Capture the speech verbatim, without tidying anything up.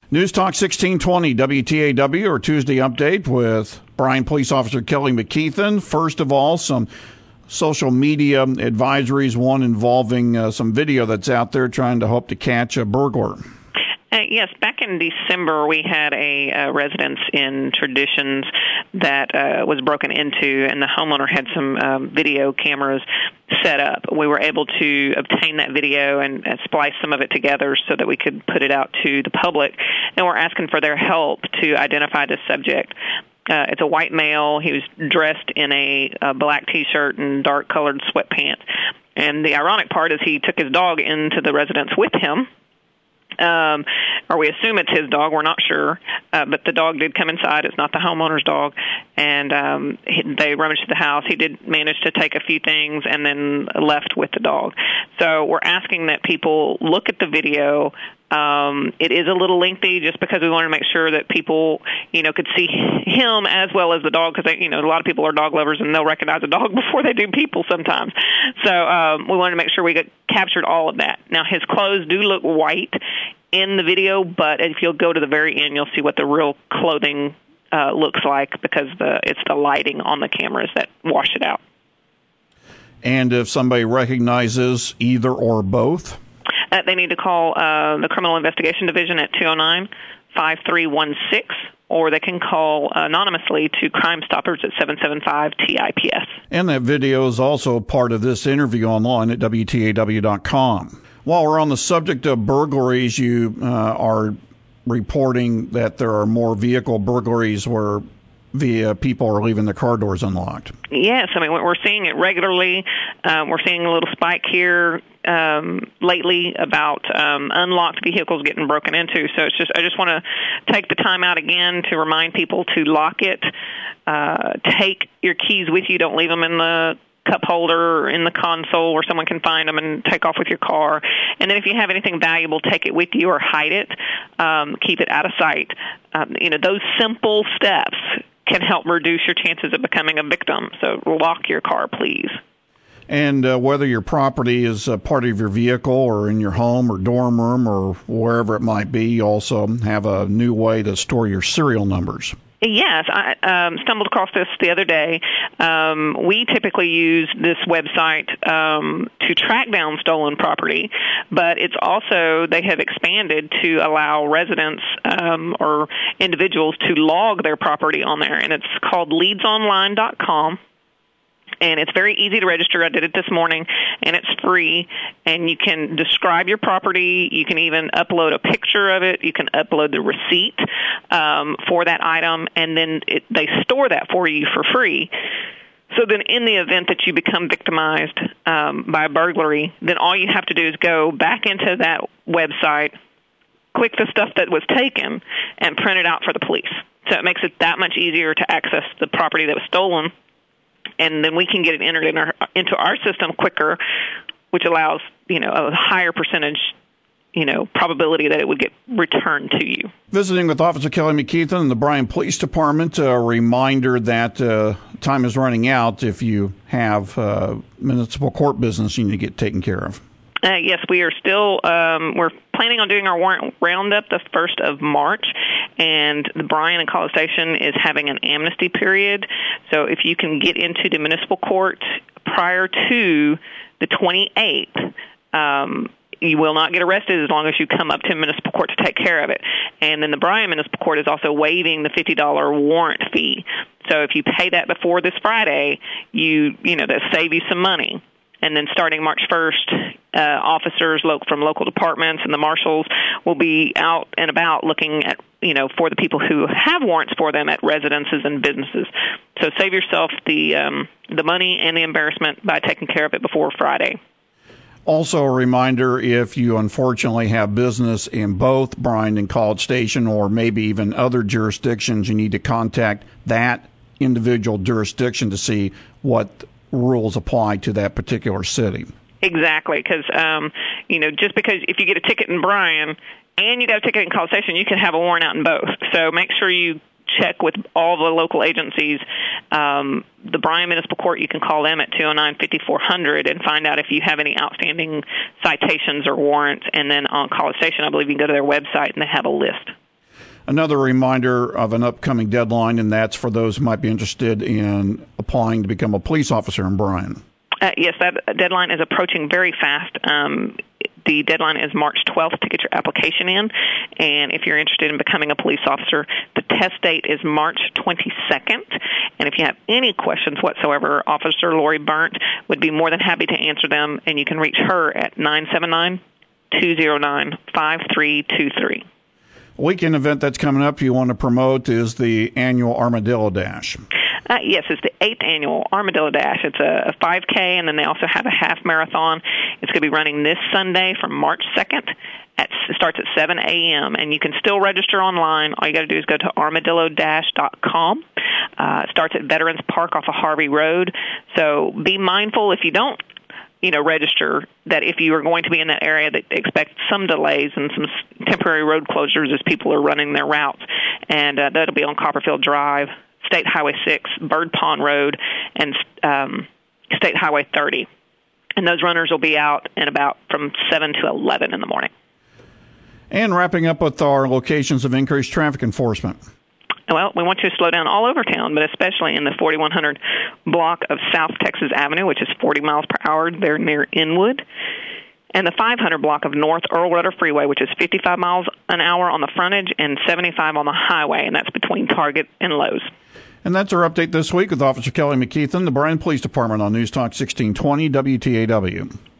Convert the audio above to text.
News Talk sixteen twenty W T A W, or Tuesday Update with Bryan Police Officer Kelly McKeithen. First of all, some social media advisories, one involving uh, some video that's out there trying to hope to catch a burglar. Uh, yes, back in December, we had a uh, residence in Traditions that uh, was broken into, and the homeowner had some um, video cameras set up. We were able to obtain that video and uh, splice some of it together so that we could put it out to the public, and we're asking for their help to identify the subject. Uh, it's a white male. He was dressed in a, a black T-shirt and dark-colored sweatpants, and the ironic part is he took his dog into the residence with him. Um, or we assume it's his dog. We're not sure, uh, but the dog did come inside. It's not the homeowner's dog, and um, he, they rummaged the house. He did manage to take a few things and then left with the dog. So we're asking that people look at the video. Um, it is a little lengthy just because we wanted to make sure that people, you know, could see him as well as the dog, because, you know, a lot of people are dog lovers and they'll recognize a dog before they do people sometimes. So um, we wanted to make sure we got, captured all of that. Now, his clothes do look white in the video, but if you'll go to the very end, you'll see what the real clothing uh, looks like, because the it's the lighting on the cameras that wash it out. And if somebody recognizes either or both? Uh, they need to call uh, the Criminal Investigation Division at two oh nine, five three one six, or they can call anonymously to Crime Stoppers at seven seven five T I P S. And that video is also part of this interview online at W T A W dot com. While we're on the subject of burglaries, you uh, are reporting that there are more vehicle burglaries where via people are leaving their car doors unlocked. Yes, I mean, we're seeing it regularly. Um, we're seeing a little spike here um, lately about um, unlocked vehicles getting broken into. So it's just, I just want to take the time out again to remind people to lock it. Uh, take your keys with you. Don't leave them in the cup holder or in the console where someone can find them and take off with your car. And then if you have anything valuable, take it with you or hide it. Um, keep it out of sight. Um, you know, those simple steps can help reduce your chances of becoming a victim. So lock your car, please. And uh, whether your property is a part of your vehicle or in your home or dorm room or wherever it might be, you also have a new way to store your serial numbers. Yes, I um, stumbled across this the other day. Um, we typically use this website um, to track down stolen property, but it's also, they have expanded to allow residents um, or individuals to log their property on there, and it's called leads online dot com. And it's very easy to register. I did it this morning, and it's free. And you can describe your property. You can even upload a picture of it. You can upload the receipt um, for that item, and then it, they store that for you for free. So then in the event that you become victimized um, by a burglary, then all you have to do is go back into that website, click the stuff that was taken, and print it out for the police. So it makes it that much easier to access the property that was stolen. And then we can get it entered in our, into our system quicker, which allows, you know, a higher percentage, you know, probability that it would get returned to you. Visiting with Officer Kelly McKeithen in the Bryan Police Department, a reminder that uh, time is running out if you have uh, municipal court business you need to get taken care of. Uh, yes, we are still, um, we're planning on doing our warrant roundup the first of March, and the Bryan and College Station is having an amnesty period. So if you can get into the municipal court prior to the twenty-eighth, um, you will not get arrested as long as you come up to municipal court to take care of it. And then the Bryan Municipal Court is also waiving the fifty dollars warrant fee. So if you pay that before this Friday, you, you know, that save you some money. And then starting March first, uh, officers lo- from local departments and the marshals will be out and about looking at, you know, for the people who have warrants for them at residences and businesses. So save yourself the um, the money and the embarrassment by taking care of it before Friday. Also a reminder, if you unfortunately have business in both Bryan and College Station or maybe even other jurisdictions, you need to contact that individual jurisdiction to see what rules apply to that particular city. Exactly, because, um, you know, just because if you get a ticket in Bryan and you got a ticket in College Station, you can have a warrant out in both. So make sure you check with all the local agencies. Um, the Bryan Municipal Court, you can call them at two oh nine, five four hundred and find out if you have any outstanding citations or warrants. And then on College Station, I believe you can go to their website and they have a list. Another reminder of an upcoming deadline, and that's for those who might be interested in applying to become a police officer in Bryan. Uh, yes, that deadline is approaching very fast. Um, the deadline is March twelfth to get your application in, and if you're interested in becoming a police officer, the test date is March twenty-second. And if you have any questions whatsoever, Officer Lori Burnt would be more than happy to answer them, and you can reach her at nine seven nine, two zero nine, five three two three. A weekend event that's coming up you want to promote is the annual Armadillo Dash. Uh, yes, it's the eighth annual Armadillo Dash. It's a five K, and then they also have a half marathon. It's going to be running this Sunday from March second. At, it starts at seven a.m., and you can still register online. All you got to do is go to armadillo dash dot com. Uh, it starts at Veterans Park off of Harvey Road. So be mindful if you don't you know, register that if you are going to be in that area, that expect some delays and some temporary road closures as people are running their routes. And uh, that'll be on Copperfield Drive, State Highway six, Bird Pond Road, and um, State Highway thirty. And those runners will be out in about from seven to eleven in the morning. And wrapping up with our locations of increased traffic enforcement. Well, we want you to slow down all over town, but especially in the forty-one hundred block of South Texas Avenue, which is forty miles per hour there near Inwood, and the five hundred block of North Earl Rudder Freeway, which is fifty-five miles an hour on the frontage and seventy-five on the highway, and that's between Target and Lowe's. And that's our update this week with Officer Kelly McKeithen, the Bryan Police Department on News Talk sixteen twenty W T A W.